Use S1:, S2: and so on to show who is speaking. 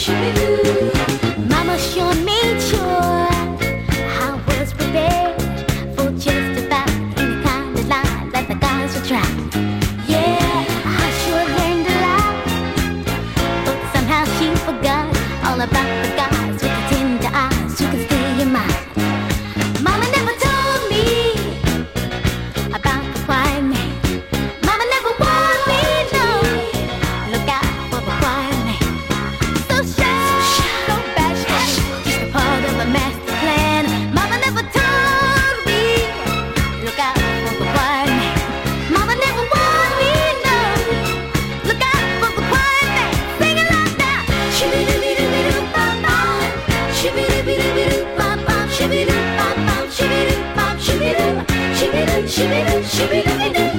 S1: Mama sure made sure I was prepared for just about any kind of lie that the guys would try. Yeah, I sure learned a lot, but somehow she forgot all about the guys with the tender eyes who could steal your mind. Mama never told me about the quiet man. Mama never warned me, no. Look out for the quiet man. So shy, so bashful, just a part of a master plan. Mama never told me, look out for the quiet man. Mama never warned me, no. Look out for the quiet man. Sing it loud now. Shibidi-bidi-bidi-bop-bop, shibidi-bidi-bidi-bop-bop, shibidi-bop-bop, shibidi-bop, shibidi-bop, shibidi-bidi-bidi-bidi.